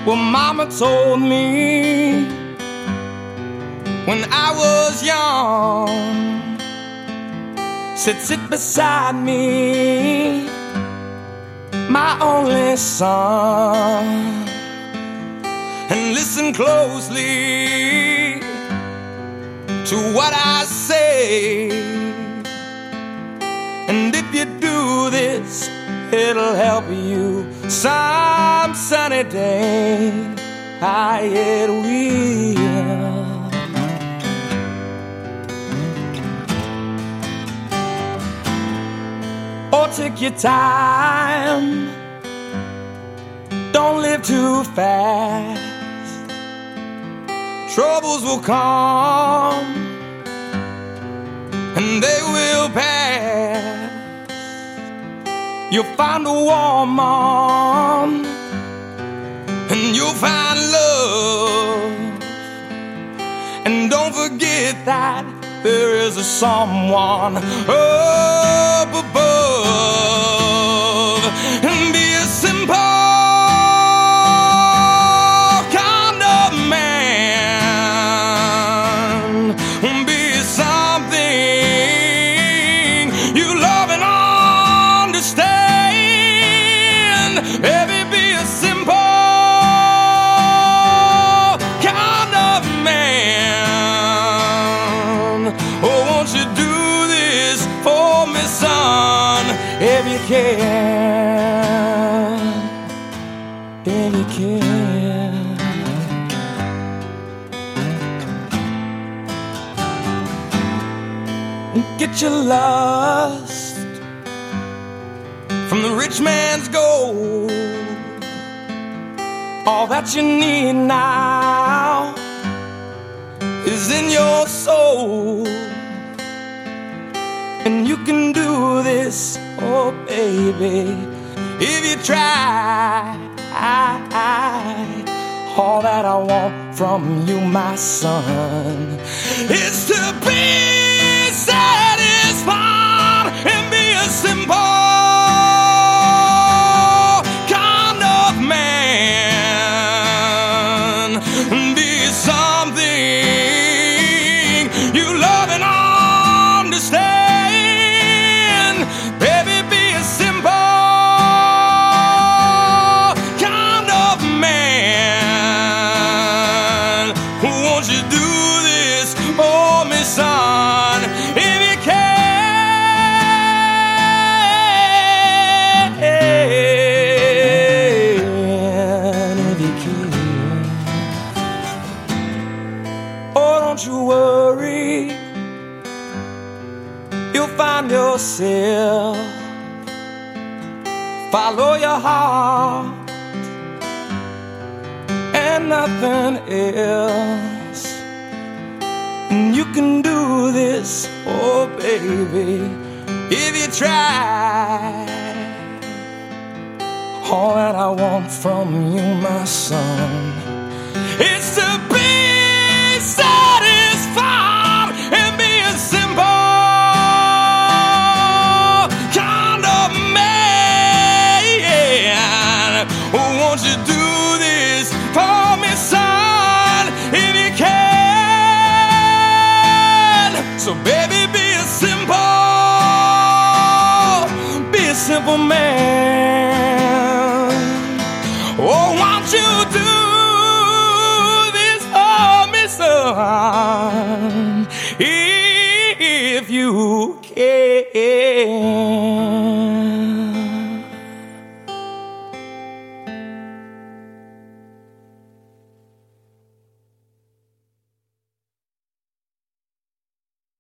Well, Mama told me when I was young, said sit beside me, my only son, and listen closely to what I say. And if you do this, it'll help you some sunny day. It will. Oh, take your time, don't live too fast. Troubles will come and they will pass. You'll find a woman and you'll find love. And don't forget that there is a someone up above. And be a simple kind of man. Be something you love and understand. Baby, be a simple kind of man. Oh, won't you do this for me, son, if you can, if you can. Get your lust from the rich man's gold. All that you need now is in your soul. And you can do this, oh baby, if you try. All that I want from you, my son, is to be satisfied and be a simple kind of man. Be something you love and understand. Baby, be a simple kind of man. Won't you do this for me, son, if you can, if you can. Oh, don't you worry, you'll find yourself. Follow your heart and nothing else. And you can do this, oh baby, if you try. All that I want from you, my son, is to be satisfied and be a simple kind of man. Won't you do this for me, son, if you can? So baby, be a simple man. Oh, won't you do this for me, son, if you can?